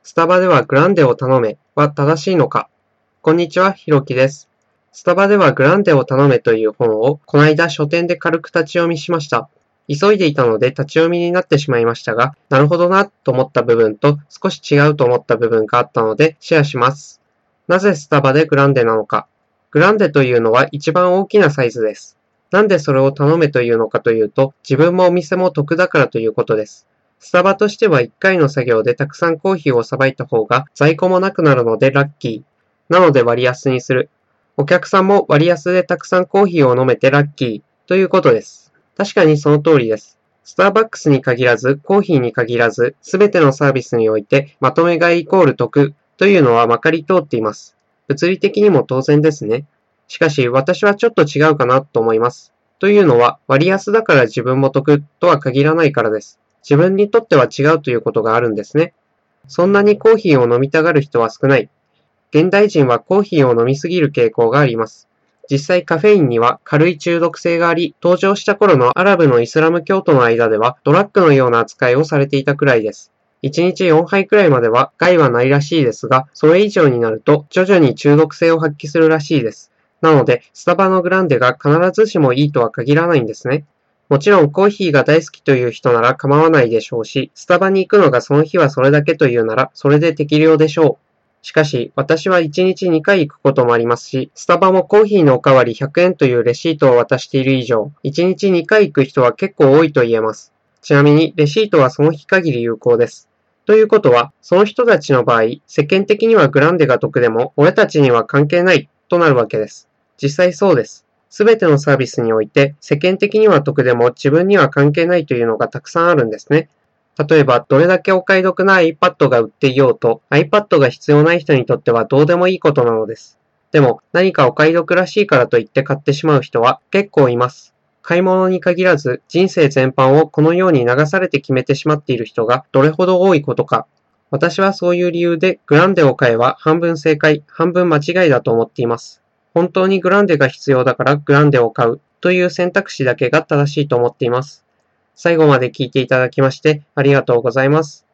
スタバではグランデを頼めは正しいのか。こんにちは、ひろきです。スタバではグランデを頼めという本をこの間書店で軽く立ち読みしました。急いでいたので立ち読みになってしまいましたが、なるほどなと思った部分と少し違うと思った部分があったのでシェアします。なぜスタバでグランデなのか。グランデというのは一番大きなサイズです。なんでそれを頼めというのかというと、自分もお店も得だからということです。スタバとしては1回の作業でたくさんコーヒーをさばいた方が在庫もなくなるのでラッキー。なので割安にする。お客さんも割安でたくさんコーヒーを飲めてラッキーということです。確かにその通りです。スターバックスに限らず、コーヒーに限らず、すべてのサービスにおいてまとめ買いイコール得というのはまかり通っています。物理的にも当然ですね。しかし私はちょっと違うかなと思います。というのは割安だから自分も得とは限らないからです。自分にとっては違うということがあるんですね。そんなにコーヒーを飲みたがる人は少ない。現代人はコーヒーを飲みすぎる傾向があります。実際カフェインには軽い中毒性があり、登場した頃のアラブのイスラム教徒の間ではドラッグのような扱いをされていたくらいです。1日4杯くらいまでは害はないらしいですが、それ以上になると徐々に中毒性を発揮するらしいです。なので、スタバのグランデが必ずしもいいとは限らないんですね。もちろんコーヒーが大好きという人なら構わないでしょうし、スタバに行くのがその日はそれだけというなら、それで適量でしょう。しかし、私は1日2回行くこともありますし、スタバもコーヒーのおかわり100円というレシートを渡している以上、1日2回行く人は結構多いと言えます。ちなみに、レシートはその日限り有効です。ということは、その人たちの場合、世間的にはグランデが得でも、俺たちには関係ないとなるわけです。実際そうです。すべてのサービスにおいて、世間的には得でも自分には関係ないというのがたくさんあるんですね。例えば、どれだけお買い得な iPad が売っていようと、iPad が必要ない人にとってはどうでもいいことなのです。でも、何かお買い得らしいからといって買ってしまう人は結構います。買い物に限らず、人生全般をこのように流されて決めてしまっている人がどれほど多いことか。私はそういう理由で、グランデを買えば半分正解、半分間違いだと思っています。本当にグランデが必要だからグランデを買うという選択肢だけが正しいと思っています。最後まで聞いていただきましてありがとうございます。